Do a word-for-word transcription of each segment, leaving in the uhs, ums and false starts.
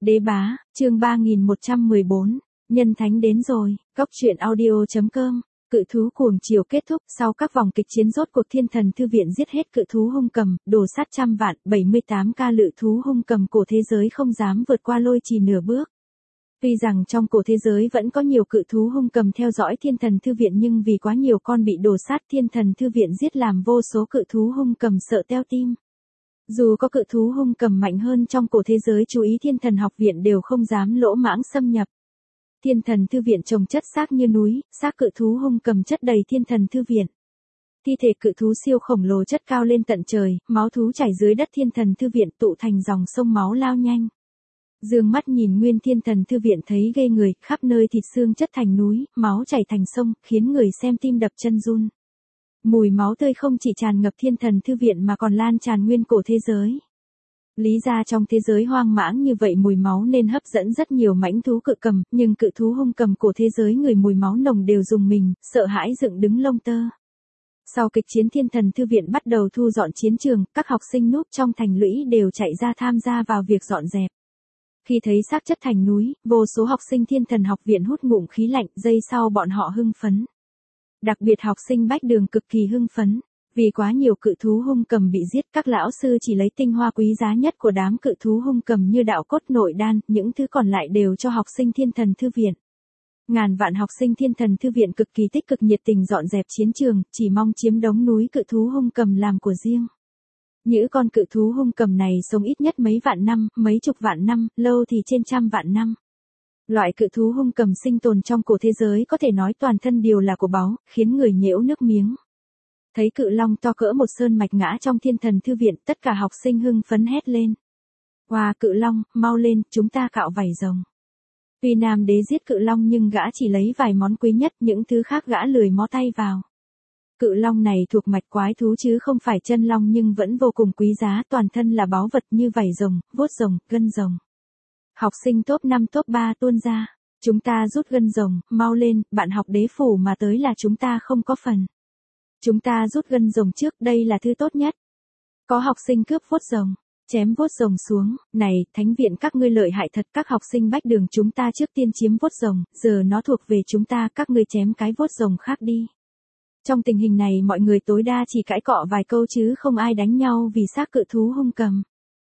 Đế bá, chương ba nghìn một trăm mười bốn, nhân thánh đến rồi, góc truyện audio.com. Cự thú cuồng chiều kết thúc, sau các vòng kịch chiến rốt cuộc Thiên Thần Thư Viện giết hết cự thú hung cầm, đổ sát trăm vạn, bảy mươi tám ca lự thú hung cầm cổ thế giới không dám vượt qua lôi trì nửa bước. Tuy rằng trong cổ thế giới vẫn có nhiều cự thú hung cầm theo dõi Thiên Thần Thư Viện nhưng vì quá nhiều con bị đổ sát Thiên Thần Thư Viện giết làm vô số cự thú hung cầm sợ teo tim. Dù có cự thú hung cầm mạnh hơn trong cổ thế giới chú ý Thiên Thần Học Viện đều không dám lỗ mãng xâm nhập. Thiên Thần Thư Viện trồng chất xác như núi, xác cự thú hung cầm chất đầy Thiên Thần Thư Viện. Thi thể cự thú siêu khổng lồ chất cao lên tận trời, máu thú chảy dưới đất Thiên Thần Thư Viện tụ thành dòng sông máu lao nhanh. Dương mắt nhìn nguyên Thiên Thần Thư Viện thấy ghê người, khắp nơi thịt xương chất thành núi, máu chảy thành sông, khiến người xem tim đập chân run. Mùi máu tươi không chỉ tràn ngập Thiên Thần Thư Viện mà còn lan tràn nguyên cổ thế giới. Lý ra trong thế giới hoang mãng như vậy mùi máu nên hấp dẫn rất nhiều mãnh thú cự cầm, nhưng cự thú hung cầm cổ thế giới người mùi máu nồng đều dùng mình, sợ hãi dựng đứng lông tơ. Sau kịch chiến Thiên Thần Thư Viện bắt đầu thu dọn chiến trường, các học sinh núp trong thành lũy đều chạy ra tham gia vào việc dọn dẹp. Khi thấy xác chất thành núi, vô số học sinh Thiên Thần Học Viện hút ngụm khí lạnh, giây sau bọn họ hưng phấn. Đặc biệt học sinh Bách Đường cực kỳ hưng phấn. Vì quá nhiều cự thú hung cầm bị giết, các lão sư chỉ lấy tinh hoa quý giá nhất của đám cự thú hung cầm như đạo cốt nội đan, những thứ còn lại đều cho học sinh Thiên Thần Thư Viện. Ngàn vạn học sinh Thiên Thần Thư Viện cực kỳ tích cực nhiệt tình dọn dẹp chiến trường, chỉ mong chiếm đống núi cự thú hung cầm làm của riêng. Những con cự thú hung cầm này sống ít nhất mấy vạn năm, mấy chục vạn năm, lâu thì trên trăm vạn năm. Loại cự thú hung cầm sinh tồn trong cổ thế giới có thể nói toàn thân đều là của báu, khiến người nhễu nước miếng. Thấy cự long to cỡ một sơn mạch ngã trong Thiên Thần Thư Viện, tất cả học sinh hưng phấn hét lên. Wow, cự long, mau lên, chúng ta cạo vảy rồng. Tuy nam đế giết cự long nhưng gã chỉ lấy vài món quý nhất, những thứ khác gã lười mó tay vào. Cự long này thuộc mạch quái thú chứ không phải chân long nhưng vẫn vô cùng quý giá, toàn thân là báu vật như vảy rồng, vuốt rồng, gân rồng. Học sinh top năm top ba tuôn ra. Chúng ta rút gân rồng, mau lên, bạn học đế phủ mà tới là chúng ta không có phần. Chúng ta rút gân rồng trước, đây là thứ tốt nhất. Có học sinh cướp vuốt rồng, chém vuốt rồng xuống, này, thánh viện các ngươi lợi hại thật, các học sinh Bách Đường chúng ta trước tiên chiếm vuốt rồng, giờ nó thuộc về chúng ta, các ngươi chém cái vuốt rồng khác đi. Trong tình hình này mọi người tối đa chỉ cãi cọ vài câu chứ không ai đánh nhau vì xác cự thú hung cầm.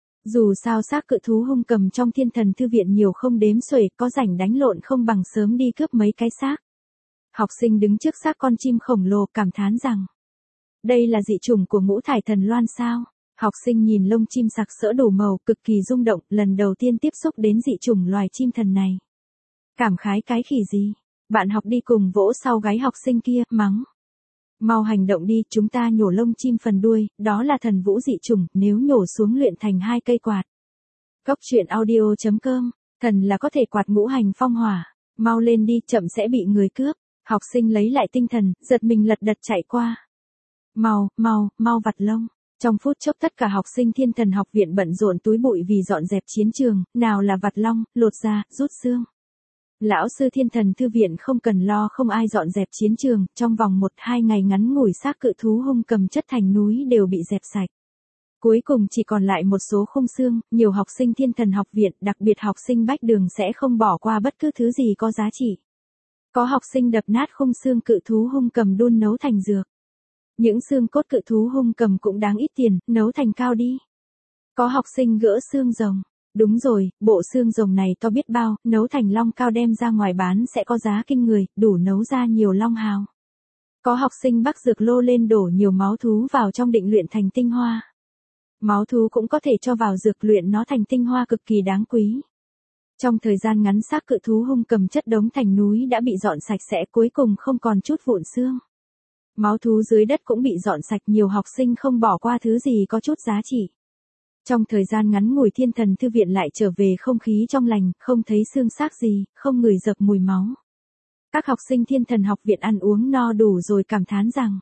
Dù sao xác cự thú hung cầm trong Thiên Thần Thư Viện nhiều không đếm xuể, có rảnh đánh lộn không bằng sớm đi cướp mấy cái xác. Học sinh đứng trước xác con chim khổng lồ cảm thán rằng, đây là dị chủng của ngũ thải thần loan sao? Học sinh nhìn lông chim sặc sỡ đủ màu, cực kỳ rung động, lần đầu tiên tiếp xúc đến dị chủng loài chim thần này. Cảm khái cái khỉ gì? Bạn học đi cùng vỗ sau gáy học sinh kia, mắng. Mau hành động đi, chúng ta nhổ lông chim phần đuôi, đó là thần vũ dị chủng, nếu nhổ xuống luyện thành hai cây quạt. Góc truyện audio.com, thần là có thể quạt ngũ hành phong hỏa. Mau lên đi, chậm sẽ bị người cướp. Học sinh lấy lại tinh thần, giật mình lật đật chạy qua. Mau, mau, mau vặt lông. Trong phút chốc tất cả học sinh Thiên Thần Học Viện bận rộn túi bụi vì dọn dẹp chiến trường, nào là vặt lông, lột da, rút xương. Lão sư Thiên Thần Thư Viện không cần lo không ai dọn dẹp chiến trường, trong vòng một hai ngày ngắn ngủi xác cự thú hung cầm chất thành núi đều bị dẹp sạch. Cuối cùng chỉ còn lại một số khung xương, nhiều học sinh Thiên Thần Học Viện, đặc biệt học sinh Bách Đường sẽ không bỏ qua bất cứ thứ gì có giá trị. Có học sinh đập nát khung xương cự thú hung cầm đun nấu thành dược. Những xương cốt cự thú hung cầm cũng đáng ít tiền, nấu thành cao đi. Có học sinh gỡ xương rồng. Đúng rồi, bộ xương rồng này to biết bao, nấu thành long cao đem ra ngoài bán sẽ có giá kinh người, đủ nấu ra nhiều long hào. Có học sinh bắc dược lô lên đổ nhiều máu thú vào trong định luyện thành tinh hoa. Máu thú cũng có thể cho vào dược luyện nó thành tinh hoa cực kỳ đáng quý. Trong thời gian ngắn xác cự thú hung cầm chất đống thành núi đã bị dọn sạch sẽ, cuối cùng không còn chút vụn xương. Máu thú dưới đất cũng bị dọn sạch, nhiều học sinh không bỏ qua thứ gì có chút giá trị. Trong thời gian ngắn ngủi Thiên Thần Thư Viện lại trở về không khí trong lành, không thấy xương xác gì, không ngửi dập mùi máu. Các học sinh Thiên Thần Học Viện ăn uống no đủ rồi cảm thán rằng,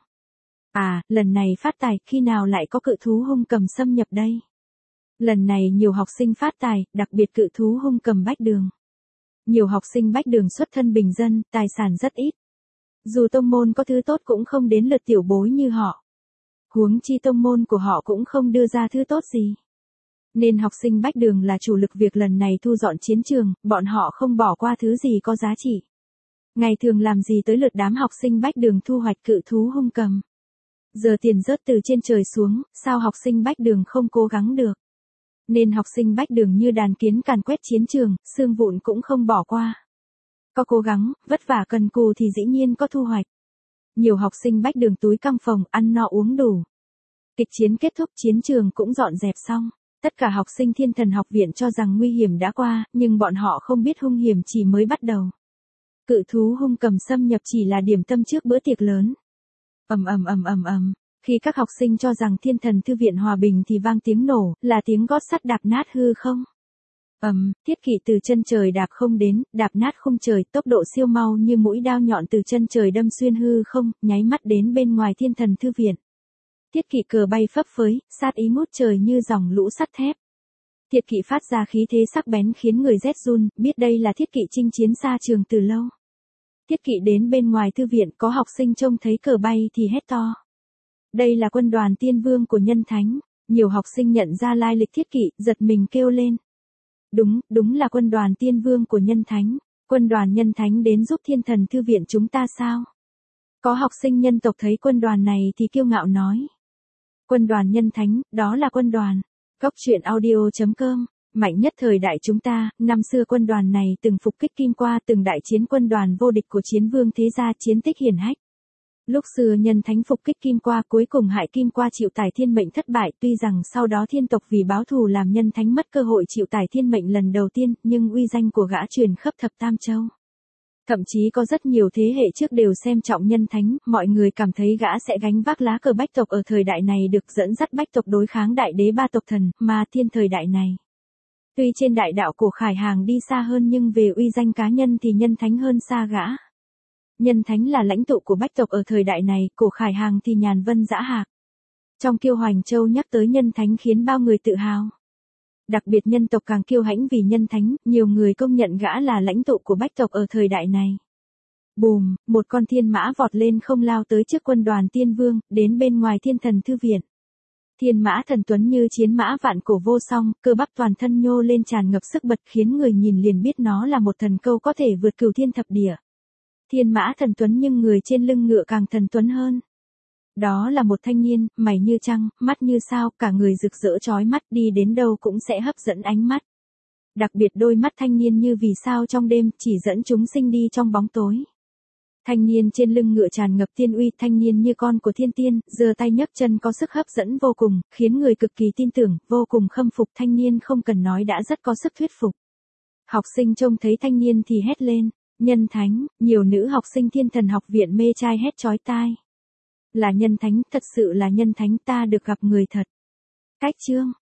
à, lần này phát tài, khi nào lại có cự thú hung cầm xâm nhập đây? Lần này nhiều học sinh phát tài, đặc biệt cự thú hung cầm Bách Đường. Nhiều học sinh Bách Đường xuất thân bình dân, tài sản rất ít. Dù tông môn có thứ tốt cũng không đến lượt tiểu bối như họ. Huống chi tông môn của họ cũng không đưa ra thứ tốt gì. Nên học sinh Bách Đường là chủ lực việc lần này thu dọn chiến trường, bọn họ không bỏ qua thứ gì có giá trị. Ngày thường làm gì tới lượt đám học sinh Bách Đường thu hoạch cự thú hung cầm. Giờ tiền rớt từ trên trời xuống, sao học sinh Bách Đường không cố gắng được. Nên học sinh Bách Đường như đàn kiến càn quét chiến trường, xương vụn cũng không bỏ qua. Có cố gắng, vất vả cần cù thì dĩ nhiên có thu hoạch. Nhiều học sinh Bách Đường túi căng phòng, ăn no uống đủ. Kịch chiến kết thúc, chiến trường cũng dọn dẹp xong. Tất cả học sinh Thiên Thần học viện cho rằng nguy hiểm đã qua, nhưng bọn họ không biết hung hiểm chỉ mới bắt đầu. Cự thú hung cầm xâm nhập chỉ là điểm tâm trước bữa tiệc lớn. Ầm ầm ầm ầm ầm. Khi các học sinh cho rằng Thiên Thần thư viện hòa bình thì vang tiếng nổ, là tiếng gót sắt đạp nát hư không. Ầm, thiết kỵ từ chân trời đạp không đến, đạp nát khung trời, tốc độ siêu mau như mũi đao nhọn từ chân trời đâm xuyên hư không, nháy mắt đến bên ngoài Thiên Thần thư viện. Thiết kỵ cờ bay phấp phới, sát ý ngút trời như dòng lũ sắt thép. Thiết kỵ phát ra khí thế sắc bén khiến người rét run, biết đây là thiết kỵ chinh chiến xa trường từ lâu. Thiết kỵ đến bên ngoài thư viện, có học sinh trông thấy cờ bay thì hét to. Đây là quân đoàn tiên vương của Nhân Thánh. Nhiều học sinh nhận ra lai lịch thiết kỵ, giật mình kêu lên. Đúng, đúng là quân đoàn tiên vương của Nhân Thánh. Quân đoàn Nhân Thánh đến giúp Thiên Thần thư viện chúng ta sao? Có học sinh nhân tộc thấy quân đoàn này thì kiêu ngạo nói. Quân đoàn Nhân Thánh, đó là quân đoàn. Góc truyện audio chấm com, mạnh nhất thời đại chúng ta, năm xưa quân đoàn này từng phục kích Kim Qua, từng đại chiến quân đoàn vô địch của chiến vương thế gia, chiến tích hiển hách. Lúc xưa Nhân Thánh phục kích Kim Qua, cuối cùng hại Kim Qua chịu tải thiên mệnh thất bại, tuy rằng sau đó thiên tộc vì báo thù làm Nhân Thánh mất cơ hội chịu tải thiên mệnh lần đầu tiên, nhưng uy danh của gã truyền khắp thập tam châu. Thậm chí có rất nhiều thế hệ trước đều xem trọng Nhân Thánh, mọi người cảm thấy gã sẽ gánh vác lá cờ bách tộc ở thời đại này, được dẫn dắt bách tộc đối kháng đại đế ba tộc thần, Ma Thiên thời đại này. Tuy trên đại đạo cổ Khải Hàng đi xa hơn nhưng về uy danh cá nhân thì Nhân Thánh hơn xa gã. Nhân Thánh là lãnh tụ của bách tộc ở thời đại này, cổ Khải Hàng thì nhàn vân dã hạc. Trong Kiêu Hoành Châu nhắc tới Nhân Thánh khiến bao người tự hào. Đặc biệt nhân tộc càng kiêu hãnh vì Nhân Thánh, nhiều người công nhận gã là lãnh tụ của bách tộc ở thời đại này. Bùm, một con thiên mã vọt lên không lao tới trước quân đoàn tiên vương, đến bên ngoài Thiên Thần thư viện. Thiên mã thần tuấn như chiến mã vạn cổ vô song, cơ bắp toàn thân nhô lên tràn ngập sức bật khiến người nhìn liền biết nó là một thần câu có thể vượt cửu thiên thập địa. Thiên mã thần tuấn nhưng người trên lưng ngựa càng thần tuấn hơn. Đó là một thanh niên, mày như trăng, mắt như sao, cả người rực rỡ chói mắt, đi đến đâu cũng sẽ hấp dẫn ánh mắt. Đặc biệt đôi mắt thanh niên như vì sao trong đêm, chỉ dẫn chúng sinh đi trong bóng tối. Thanh niên trên lưng ngựa tràn ngập tiên uy, thanh niên như con của thiên tiên, giơ tay nhấc chân có sức hấp dẫn vô cùng, khiến người cực kỳ tin tưởng, vô cùng khâm phục. Thanh niên không cần nói đã rất có sức thuyết phục. Học sinh trông thấy thanh niên thì hét lên, Nhân Thánh, nhiều nữ học sinh Thiên Thần học viện mê trai hét chói tai. Là Nhân Thánh, thật sự là Nhân Thánh, ta được gặp người thật. Cách chương